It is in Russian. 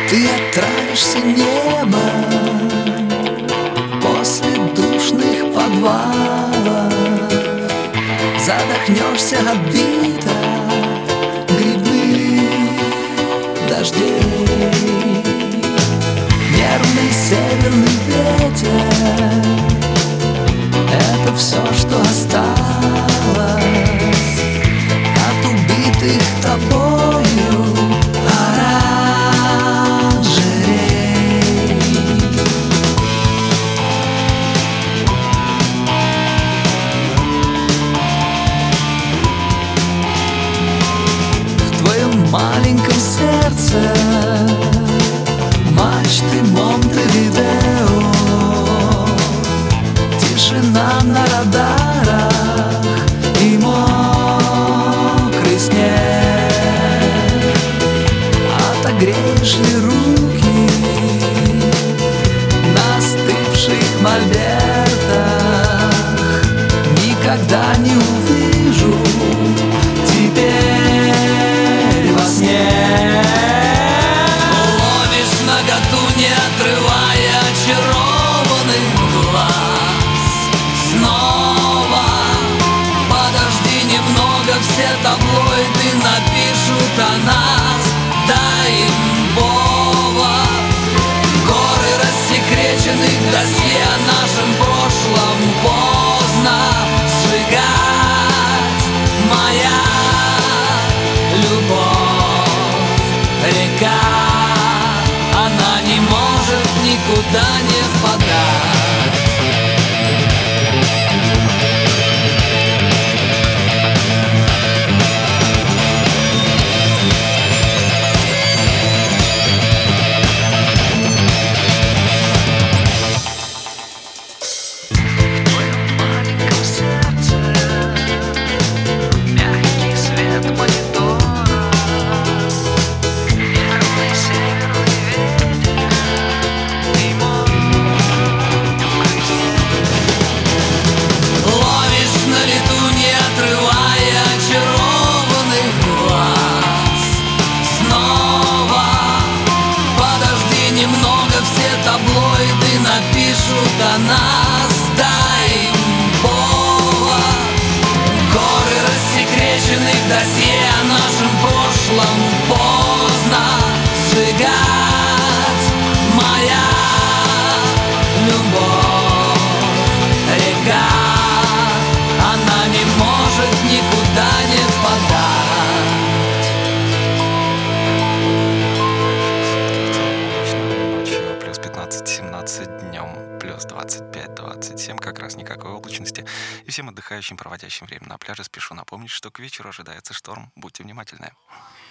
Ты отравишься небо после душных подвалов, задохнешься от бита грибных дождей. Нервный северный ветер — это все, что осталось от убитых тобою оранжерей. В твоем маленьком сердце мачты Монтевидео, тишина на радарах и мокрый снег. Отогреешь ли руки на остывших мольбертах? Никогда не увижу теперь во сне. Ловишь наготу, не отрывая очарованный глаз. Снова подожди немного, все таблоиды напишут о нас. Дай им повод. Горы рассекреченных досье о нашем прошлом поздно сжигать. Моя любовь — река, она не может никуда не впадать. Таблоиды напишут о нас. Дай им повод. Горы рассекреченных досье о нашем прошлом поздно сжигать. Моя любовь — река, она не может никуда не впадать. Плюс 15-17, днем плюс 25-27, как раз никакой облачности. И всем отдыхающим, проводящим время на пляже, спешу напомнить, что к вечеру ожидается шторм. Будьте внимательны.